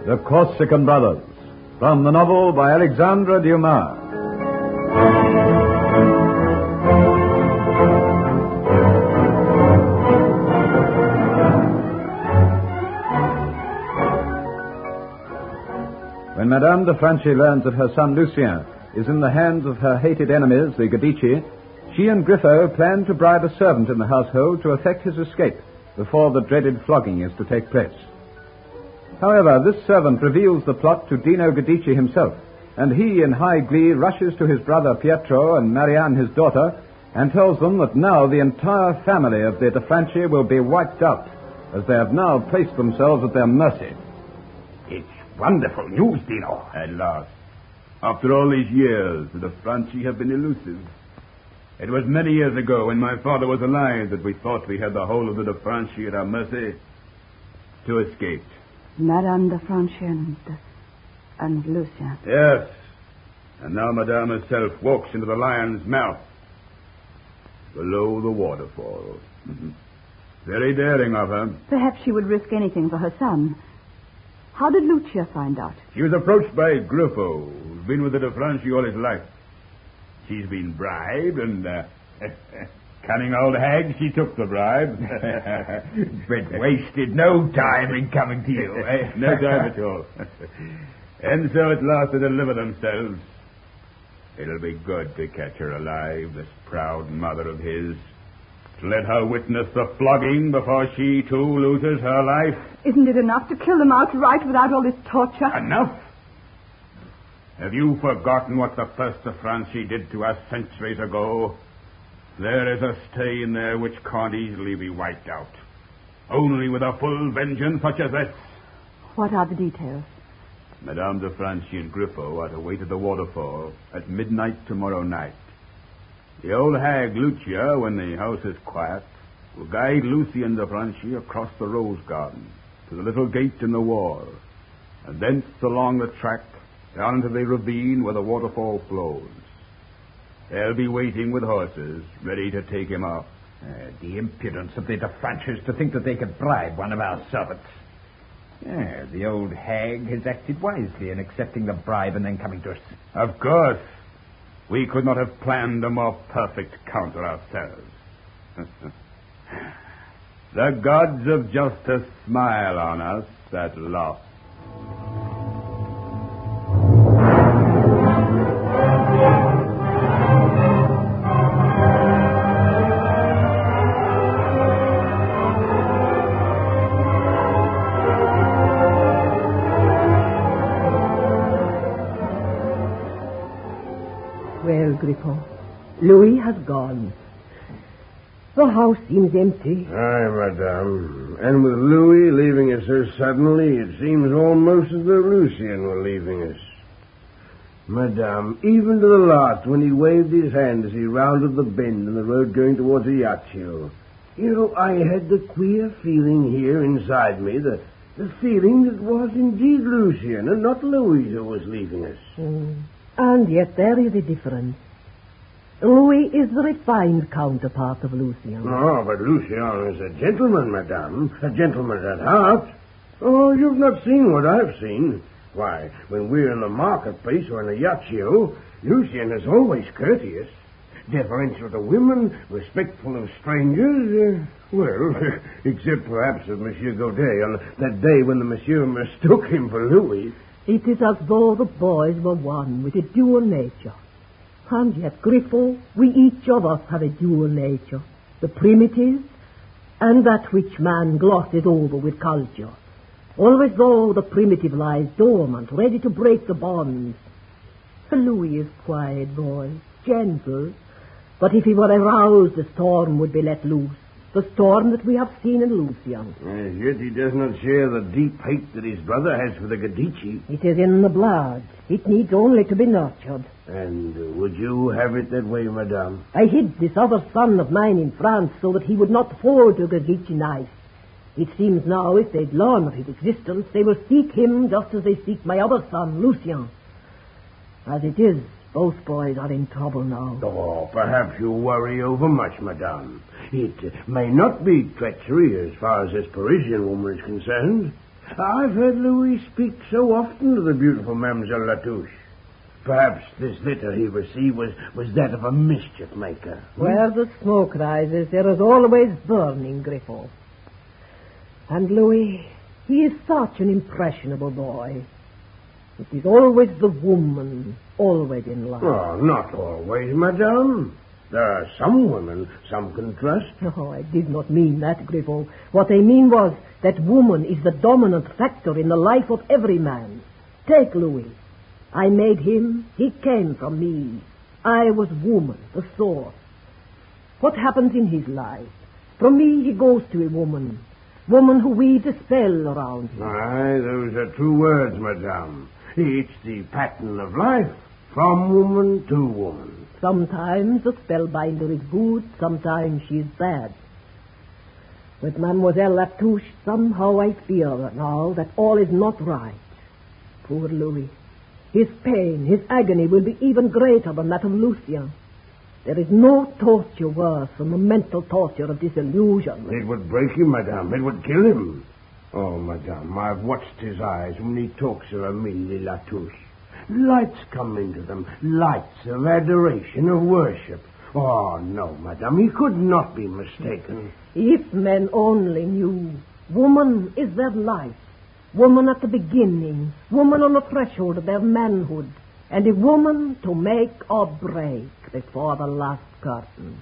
The Corsican Brothers, from the novel by Alexandre Dumas. When Madame de Franchi learns that her son Lucien is in the hands of her hated enemies, the Guidici, she and Griffo plan to bribe a servant in the household to effect his escape before the dreaded flogging is to take place. However, this servant reveals the plot to Dino Guidici himself, and he, in high glee, rushes to his brother Pietro and Marianne, his daughter, and tells them that now the entire family of the de Franchi will be wiped out, as they have now placed themselves at their mercy. It's wonderful news, Dino. At last. After all these years, the de Franchi have been elusive. It was many years ago, when my father was alive, that we thought we had the whole of the de Franchi at our mercy. Two escaped. Madame de Franchi and Lucien. Yes. And now Madame herself walks into the lion's mouth, below the waterfall. Very daring of her. Perhaps she would risk anything for her son. How did Lucia find out? She was approached by Griffo, who's been with the de Franchi all his life. She's been bribed, and cunning old hag, she took the bribe. But wasted no time in coming to you, eh? No time at all. And so at last they deliver themselves. It'll be good to catch her alive, this proud mother of his. To let her witness the flogging before she, too, loses her life. Isn't it enough to kill them outright without all this torture? Enough? Have you forgotten what the first de Franchi did to us centuries ago? There is a stain there which can't easily be wiped out. Only with a full vengeance such as this. What are the details? Madame de Franchi and Griffo are to wait at the waterfall at midnight tomorrow night. The old hag, Lucia, when the house is quiet, will guide Lucien de Franchi across the rose garden to the little gate in the wall, and thence along the track down into the ravine where the waterfall flows. They'll be waiting with horses, ready to take him off. The impudence of the de Franchis to think that they could bribe one of our servants. The old hag has acted wisely in accepting the bribe and then coming to us. Of course. We could not have planned a more perfect counter ourselves. The gods of justice smile on us at last. Well, Griffo, Louis has gone. The house seems empty. Aye, madame. And with Louis leaving us so suddenly, it seems almost as though Lucien were leaving us. Madame, even to the last, when he waved his hand as he rounded the bend in the road going towards Ajaccio, I had the queer feeling here inside me, the feeling that was indeed Lucien and not Louis who was leaving us. And yet there is a difference. Louis is the refined counterpart of Lucien. Oh, but Lucien is a gentleman, madame. A gentleman at heart. Oh, you've not seen what I've seen. Why, when we're in the marketplace or in Ajaccio, Lucien is always courteous, deferential to women, respectful of strangers. Except perhaps of Monsieur Godet on that day when the monsieur mistook him for Louis. It is as though the boys were one with a dual nature. And yet, Griffo, we each of us have a dual nature. The primitive and that which man glosses over with culture. Always though the primitive lies dormant, ready to break the bonds. Louis is quiet, boy, gentle. But if he were aroused, the storm would be let loose. The storm that we have seen in Lucien. Yet he does not share the deep hate that his brother has for the Guidici. It is in the blood. It needs only to be nurtured. And would you have it that way, madame? I hid this other son of mine in France so that he would not fall to Guidici knife. It seems now if they'd learn of his existence, they will seek him just as they seek my other son, Lucien. As it is, both boys are in trouble now. Oh, perhaps you worry over much, madame. It may not be treachery as far as this Parisian woman is concerned. I've heard Louis speak so often to the beautiful Mademoiselle Latouche. Perhaps this letter he received was that of a mischief maker. Where the smoke rises, there is always burning, Griffo. And Louis, he is such an impressionable boy. It is always the woman, always in love. Oh, not always, madame. There are some women some can trust. Oh, I did not mean that, Griffo. What I mean was that woman is the dominant factor in the life of every man. Take Louis. I made him. He came from me. I was woman, the source. What happens in his life? From me, he goes to a woman. Woman who weaves a spell around him. Aye, those are true words, madame. It's the pattern of life. From woman to woman. Sometimes the spellbinder is good, sometimes she is bad. With Mademoiselle Latouche, somehow I fear now that all is not right. Poor Louis. His pain, his agony will be even greater than that of Lucien. There is no torture worse than the mental torture of disillusion. It would break him, madame. It would kill him. Oh, madame, I've watched his eyes when he talks of Amélie Latouche. Lights come into them. Lights of adoration, of worship. Oh, no, madame, he could not be mistaken. If men only knew. Woman is their life. Woman at the beginning. Woman on the threshold of their manhood. And a woman to make or break before the last curtain.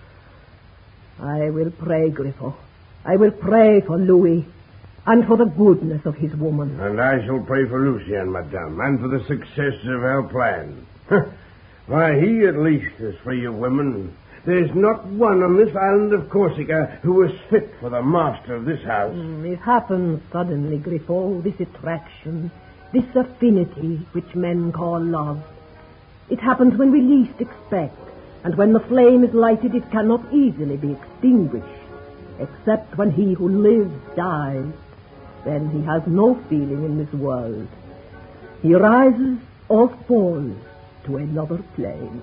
I will pray, Griffo. I will pray for Louis. And for the goodness of his woman. And I shall pray for Lucien, madame, and for the success of our plan. Why, he at least is free of women. There's not one on this island of Corsica who is fit for the master of this house. It happens suddenly, Griffo, this attraction, this affinity which men call love. It happens when we least expect, and when the flame is lighted it cannot easily be extinguished, except when he who lives dies. Then he has no feeling in this world. He rises or falls to another plane.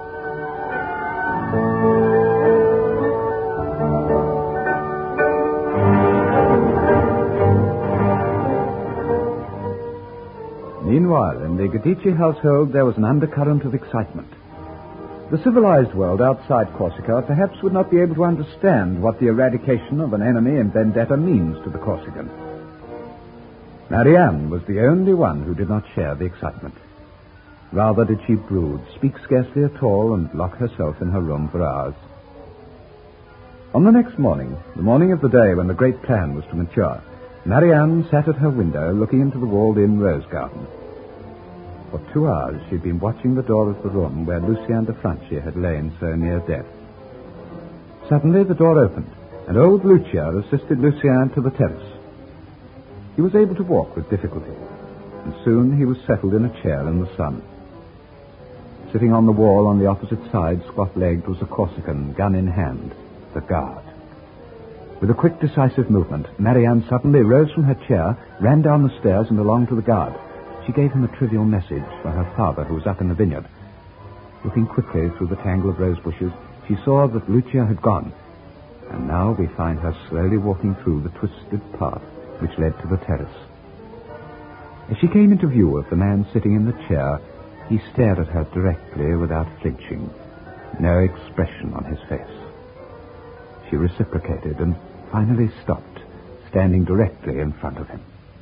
Meanwhile, in the Gadici household, there was an undercurrent of excitement. The civilized world outside Corsica perhaps would not be able to understand what the eradication of an enemy in vendetta means to the Corsican. Marianne was the only one who did not share the excitement. Rather did she brood, speak scarcely at all, and lock herself in her room for hours. On the next morning, the morning of the day when the great plan was to mature, Marianne sat at her window looking into the walled-in rose garden. For 2 hours she had been watching the door of the room where Lucien de Franchi had lain so near death. Suddenly the door opened, and old Lucia assisted Lucien to the terrace. He was able to walk with difficulty, and soon he was settled in a chair in the sun. Sitting on the wall on the opposite side, squat-legged, was a Corsican, gun in hand, the guard. With a quick, decisive movement, Marianne suddenly rose from her chair, ran down the stairs and along to the guard. She gave him a trivial message for her father, who was up in the vineyard. Looking quickly through the tangle of rose bushes, she saw that Lucia had gone, and now we find her slowly walking through the twisted path which led to the terrace. As she came into view of the man sitting in the chair, he stared at her directly without flinching, no expression on his face. She reciprocated and finally stopped, standing directly in front of him.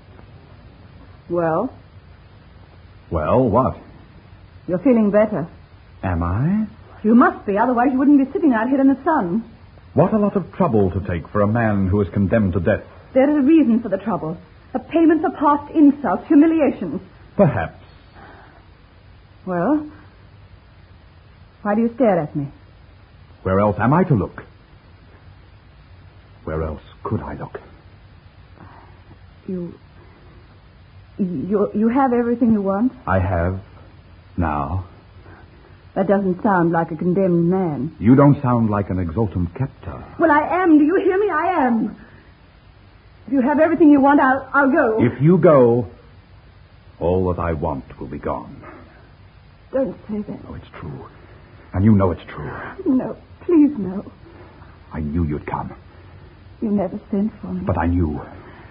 Well? Well, what? You're feeling better. Am I? You must be, otherwise you wouldn't be sitting out here in the sun. What a lot of trouble to take for a man who is condemned to death. There is a reason for the trouble. A payment for past insults, humiliations. Perhaps. Well? Why do you stare at me? Where else am I to look? Where else could I look? You have everything you want? I have. Now. That doesn't sound like a condemned man. You don't sound like an exultant captor. Well, I am. Do you hear me? I am. If you have everything you want, I'll go. If you go, all that I want will be gone. Don't say that. Oh, it's true. And you know it's true. No, please no. I knew you'd come. You never sent for me. But I knew.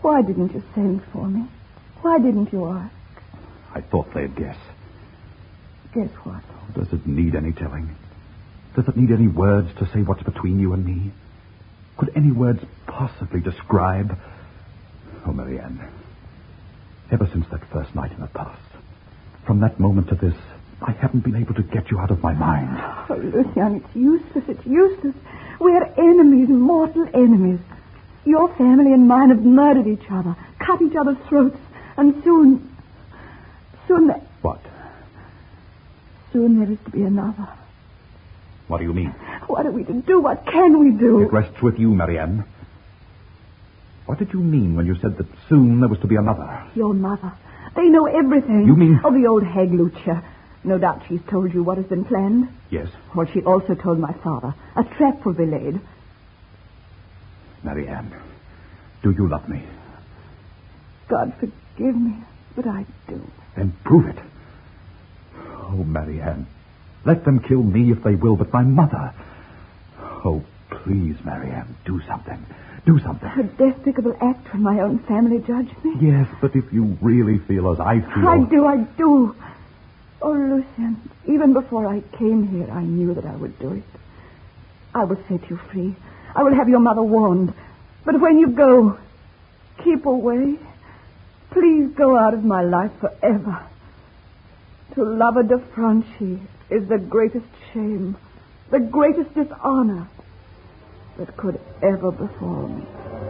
Why didn't you send for me? Why didn't you ask? I thought they'd guess. Guess what? Does it need any telling? Does it need any words to say what's between you and me? Could any words possibly describe... Oh, Marianne, ever since that first night in the past, from that moment to this, I haven't been able to get you out of my mind. Oh, Lucien, it's useless. It's useless. We're enemies, mortal enemies. Your family and mine have murdered each other, cut each other's throats, and soon... What? Soon there is to be another. What do you mean? What are we to do? What can we do? It rests with you, Marianne. What did you mean when you said that soon there was to be another? Your mother. They know everything. You mean... Oh, the old hag Lucia. No doubt she's told you what has been planned. Yes. Well, she also told my father. A trap will be laid. Marianne, do you love me? God forgive me, but I do. Then prove it. Oh, Marianne, let them kill me if they will, but my mother... Oh, please, Marianne, do something. Do something. A despicable act when my own family judged me. Yes, but if you really feel as I feel... I do. Oh, Lucien, even before I came here, I knew that I would do it. I will set you free. I will have your mother warned. But when you go, keep away. Please go out of my life forever. To love a de Franchi is the greatest shame, the greatest dishonor that could ever befall me.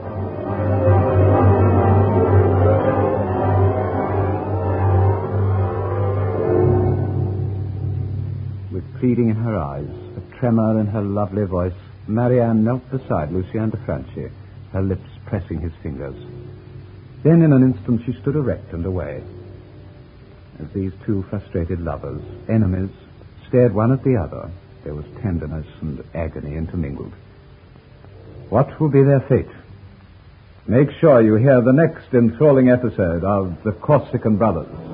With pleading in her eyes, a tremor in her lovely voice, Marianne knelt beside Lucien de Franchi, her lips pressing his fingers. Then in an instant she stood erect and away. As these two frustrated lovers, enemies, stared one at the other, there was tenderness and agony intermingled. What will be their fate? Make sure you hear the next enthralling episode of The Corsican Brothers.